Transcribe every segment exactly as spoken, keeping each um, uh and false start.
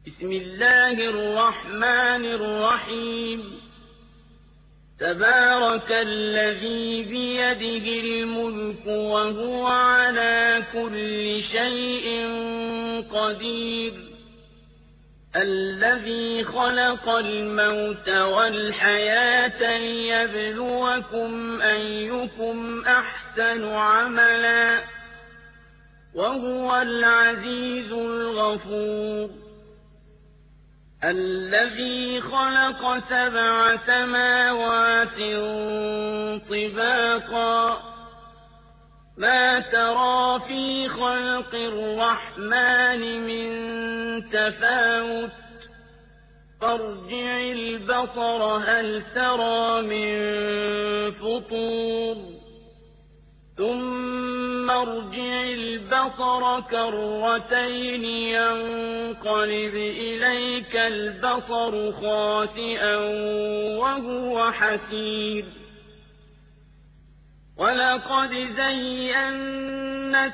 بسم الله الرحمن الرحيم تبارك الذي بيده الملك وهو على كل شيء قدير الذي خلق الموت والحياة ليبلوكم أيكم أحسن عملا وهو العزيز الغفور الذي خلق سبع سماوات طباقا ما ترى في خلق الرحمن من تفاوت فارجع البصر هل ترى من فطور ثم ارجع البصر كرتين ينقلب إليك البصر خاسئا وهو حسير ولقد زينا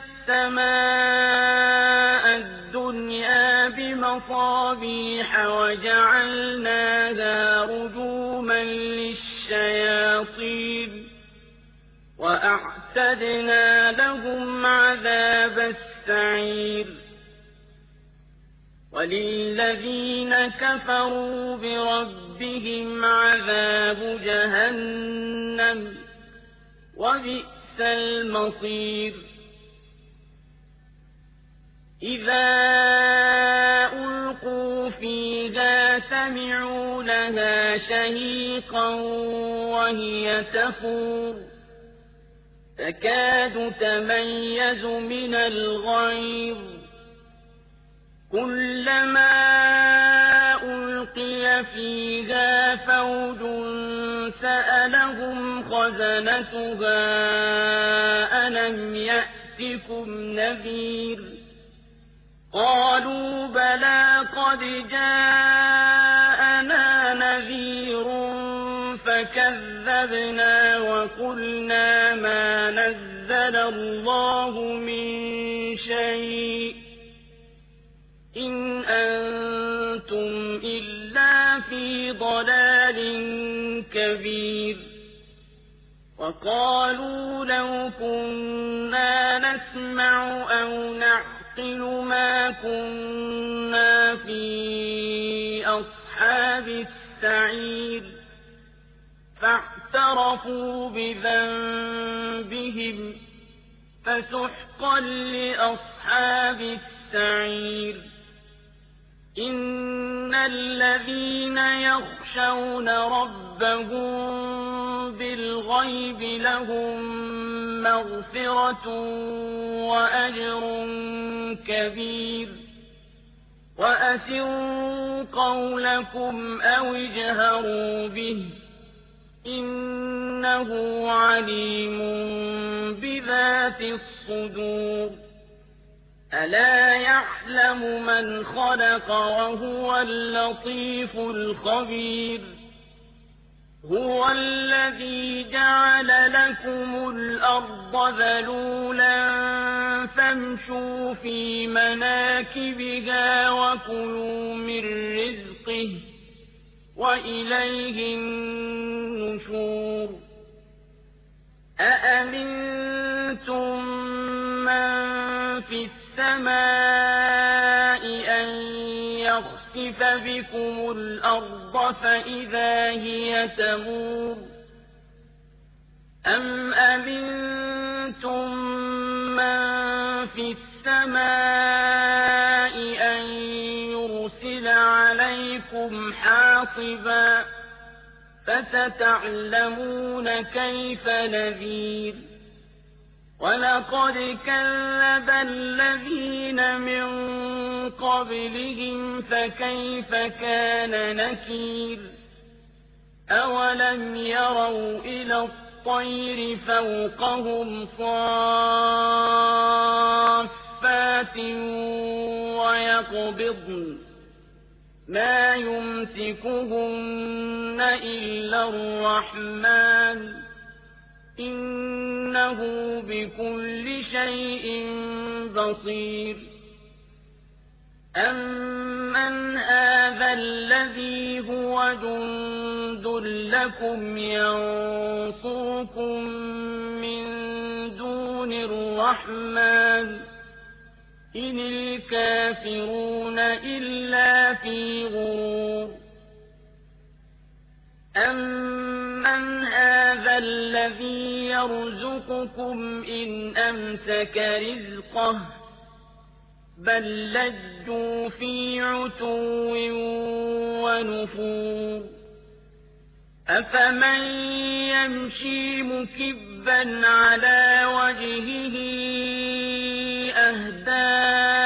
السماء الدنيا بمصابيح وجعلناها رجوما للشياطين وأعتدنا لهم عذاب السعير وللذين كفروا بربهم عذاب جهنم وبئس المصير إذا ألقوا فيها سمعوا لها شهيقا وهي تفور تكاد تميز من الغيظ كلما ألقي فيها فوج سألهم خزنتها ألم يأتكم نذير قالوا بلى قد جاءنا نذير فكذبنا وقلنا ما نزل الله من شيء إن أنتم إلا في ضلال كبير وقالوا لو كنا نسمع أو نعقل ما كنا في أصحاب السعير فاعترفوا بذنبهم فسحقا لأصحاب السعير إن الذين يخشون ربهم بالغيب لهم مغفرة وأجر كبير وأسروا قولكم أو اجهروا به إنه عليم بذات الصدور ألا يعلم من خلق وهو اللطيف الخبير هو الذي جعل لكم الأرض ذلولا فامشوا في مناكبها وكلوا من رزقه وإليه النشور أأمنتم من في السماء أن يخسف بكم الأرض فإذا هي تمور أم أمنتم من في السماء أن يرسل عليكم حاصبا فستعلمون كيف نذير ولقد كذب الذين من قبلهم فكيف كان نكير أولم يروا إلى الطير فوقهم صافات ويقبضن ما يمسكهن إلا الرحمن إنه بكل شيء بصير أمن أَمَّنْ هَٰذَا الَّذِي هُوَ جُندٌ لَّكُمْ يَنصُرُكُم مِّن دُونِ الرَّحْمَٰنِ إِنِ الْكَافِرُونَ إِلَّا فِي غُرُورٍ أَمَّنْ هَٰذَا الَّذِي يَرْزُقُكُمْ إِنْ أَمْسَكَ رِزْقَهُ بَل لَّجُّوا فِي عُتُوٍّ وَنُفُورٍ أَفَمَن يَمْشِي مُكِبًّا عَلَىٰ وَجْهِهِ أَهْدَىٰ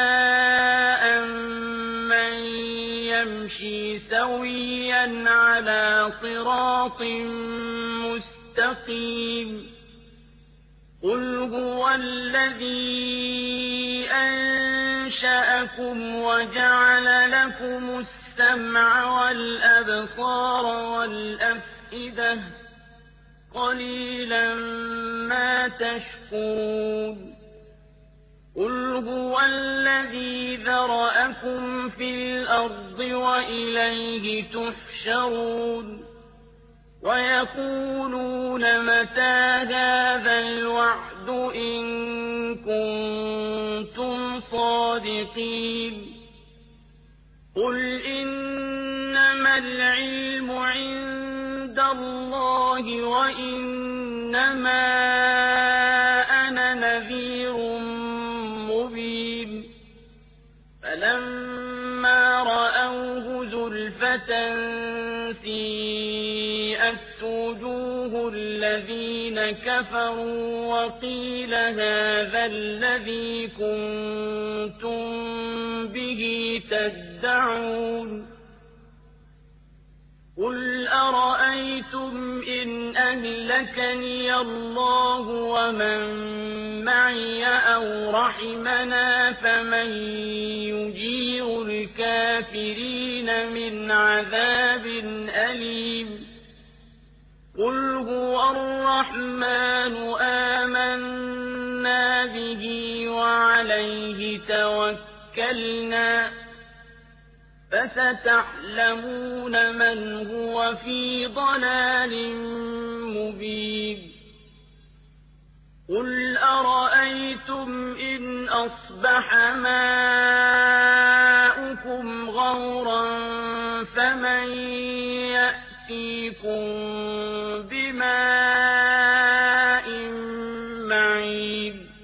أَمَّن يَمْشِي سَوِيًّا عَلَىٰ صِرَاطٍ مُّسْتَقِيمٍ قُلْ هُوَ الَّذِي أَنشَأَكُمْ وَجَعَلَ لَكُمُ السَّمْعَ وَالْأَبْصَارَ وَالْأَفْئِدَةَ ۖ قَلِيلًا مَّا تَشْكُرُونَ قُلْ هُوَ الَّذِي ذَرَأَكُمْ فِي الْأَرْضِ وَإِلَيْهِ تُحْشَرُونَ وَيَقُولُونَ مَتَىٰ هَٰذَا الْوَعْدُ إِن كُنتُمْ صَادِقِينَ قُلْ إِنَّمَا الْعِلْمُ عِندَ اللَّهِ وَإِنَّمَا أَنَا نَذِيرٌ مُّبِينٌ فَلَمَّا رَأَوْهُ زُلْفَةً سِيئَتْ وُجُوهُ الَّذِينَ كَفَرُوا وَقِيلَ هَٰذَا الَّذِي كُنتُم بِهِ تَدَّعُونَ قُلْ أَرَأَيْتُمْ إِنْ أَهْلَكَنِيَ اللَّهُ وَمَن مَّعِيَ أَوْ رَحِمَنَا فَمَن يُجِيرُ الْكَافِرِينَ مِنْ عَذَابٍ أَلِيمٍ قُلْ هُوَ الرَّحْمَٰنُ آمَنَّا بِهِ وَعَلَيْهِ تَوَكَّلْنَا فَسَتَعْلَمُونَ مَنْ هُوَ فِي ضَلَالٍ مُّبِينٍ قُلْ أَرَأَيْتُمْ إِنْ أَصْبَحَ مَاؤُكُمْ غَوْرًا فَمَن